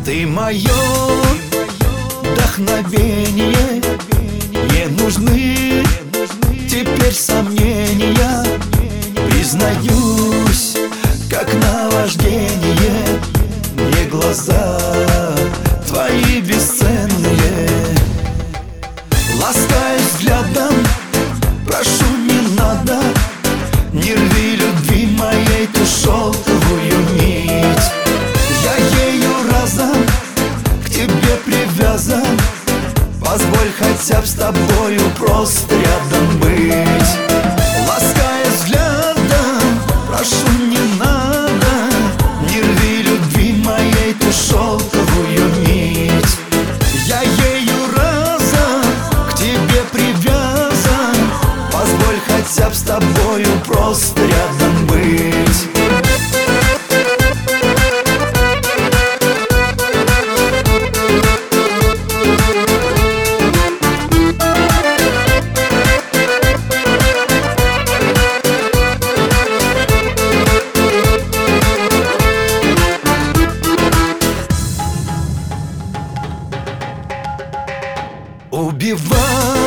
Ты мое вдохновение, не нужны теперь сомнения. Признаюсь, как наваждение, мне глаза твои бесценные. Лаская взглядом, прошу, не надо, не рви любви моей ту шелковую нить. Я ею разом к тебе привязан, позволь хотя б с тобою просто рядом быть. Лаская взглядом, прошу, не надо, не рви любви моей ту шелковую нить. Я ею разом к тебе привязан, позволь хотя б с тобою просто рядом быть. Убивая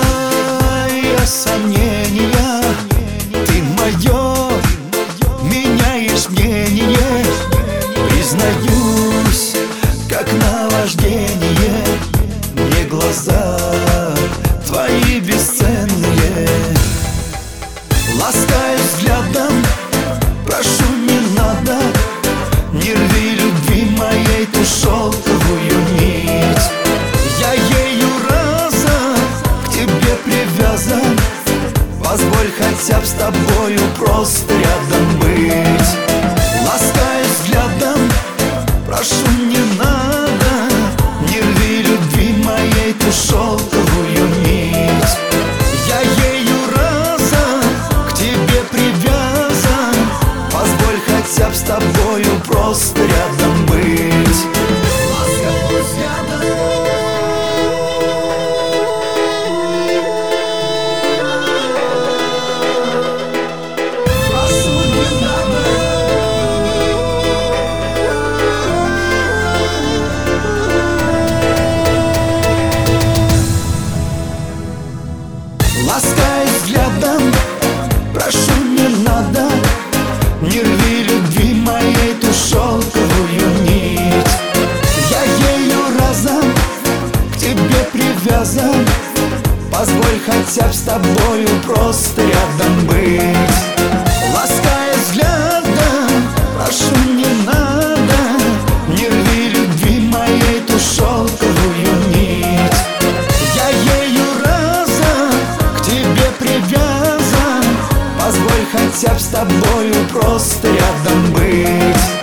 сомнения, ты мое меняешь мнение. Признаюсь, как наваждение, мне глаза твои бесценные. Лаская взглядом, прошу, не надо, не рви любви моей ту шелковую нить. Я ею привязан, позволь хотя б с тобою просто рядом быть. Лаская взглядом, прошу, не надо, не рви любви моей ту шелковую нить. Я ею разом к тебе привязан, позволь хотя б с тобою просто рядом быть. Лаская взглядом, лаская взглядом, прошу, не надо, не рви любви моей ту шелковую нить. Я ею разом к тебе привязан, позволь хотя б с тобою просто рядом быть. Лаская взглядом, прошу, не надо, не рви любви моей ту шелковую нить. Я ею привязан, позволь хотя б с тобою просто рядом быть.